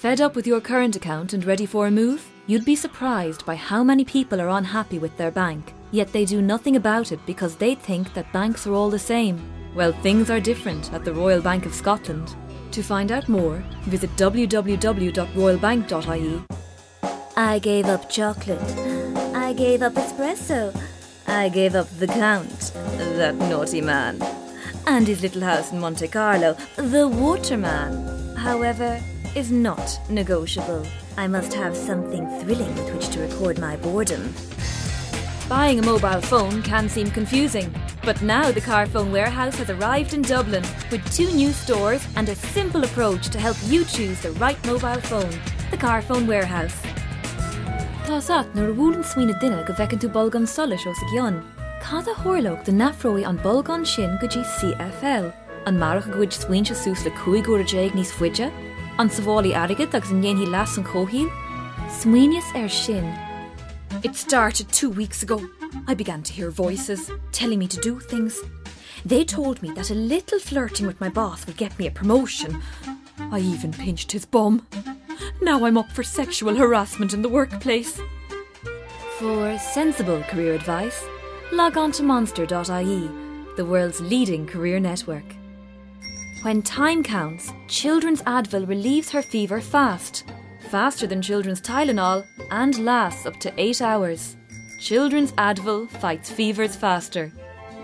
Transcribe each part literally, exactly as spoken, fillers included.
Fed up with your current account and ready for a move? You'd be surprised by how many people are unhappy with their bank, yet they do nothing about it because they think that banks are all the same. Well, things are different at the Royal Bank of Scotland. To find out more, visit w w w dot royal bank dot i e. I gave up chocolate. I gave up espresso. I gave up the Count, that naughty man, and his little house in Monte Carlo, the waterman, however, is not negotiable. I must have something thrilling with which to record my boredom. Buying a mobile phone can seem confusing, but now the Carphone Warehouse has arrived in Dublin with two new stores and a simple approach to help you choose the right mobile phone. The Carphone Warehouse. Tá sat nar bhúlann smaoine duine go bhfeiceann tú bolgan solas os a gcionn. Cad a thuirleog den nafróí an bolgan sin go dtí C F L. An marach a gcuid smaointe sús le cúig uair a déag níos fuide. An saválaí airgid agus an dhéanaí leas an chóthíl. Smaoineas ar sin. It started two weeks ago. I began to hear voices telling me to do things. They told me that a little flirting with my boss would get me a promotion. I even pinched his bum. Now I'm up for sexual harassment in the workplace. For sensible career advice, log on to monster dot i e, the world's leading career network. When time counts, Children's Advil relieves her fever fast. Faster than Children's Tylenol and lasts up to eight hours. Children's Advil fights fevers faster.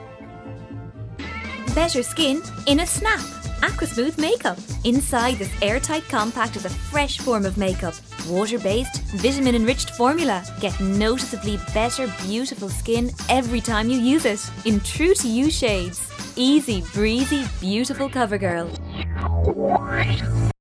Better skin in a snap. Aquasmooth makeup. Inside this airtight compact is a fresh form of makeup. Water-based, vitamin-enriched formula. Get noticeably better, beautiful skin every time you use it. In true to you shades. Easy, breezy, beautiful CoverGirl.